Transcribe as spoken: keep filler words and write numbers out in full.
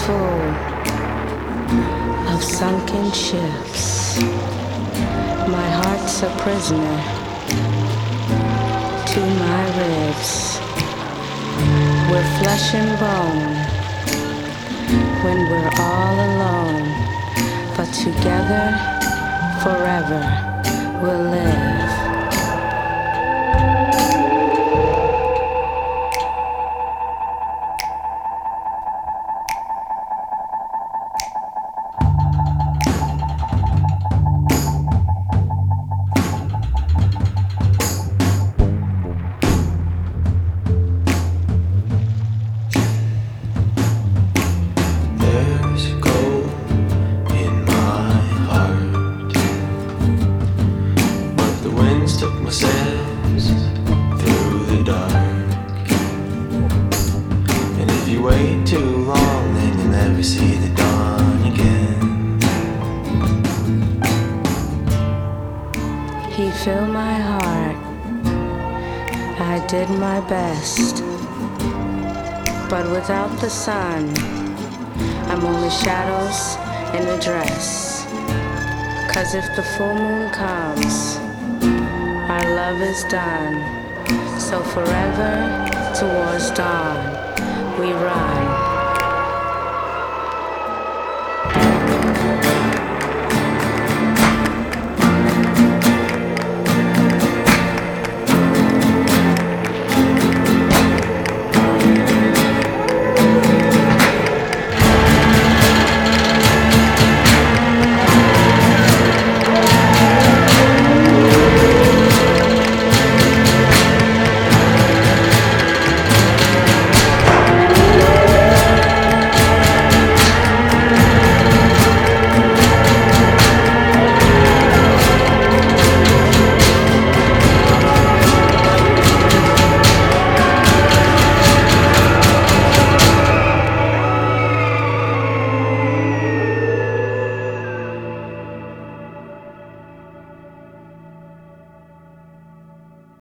full of sunken ships. My heart's a prisoner to my ribs. We're flesh and bone when we're all alone, but together forever we'll live. He filled my heart. I did my best, but without the sun, I'm only shadows in a dress. 'Cause if the full moon comes, our love is done. So forever towards dawn, we ride.